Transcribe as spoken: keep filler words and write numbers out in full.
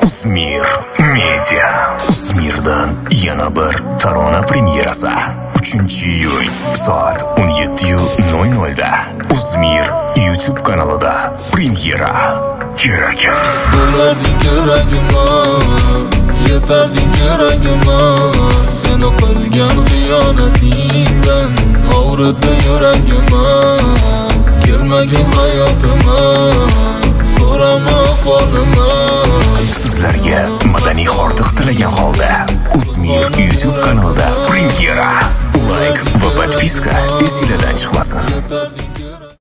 Uzmir Media. Uzmirdan yana bir tarona premyerasi. uchinchi iyun soat o'n yetti nol nol da Uzmir YouTube kanalida premyera. Keragim. Bo'larding keragimma, yetarding keragimma. Seni qilgan xiyonatingdan og'ridi yuragimma. Kelmagin hayotima, so'rama ahvolimni. Sizlarga madaniy hordiq tilagan holda Uzmir YouTube kanalida premyera. Like va podpiska esilardan chiqmasin.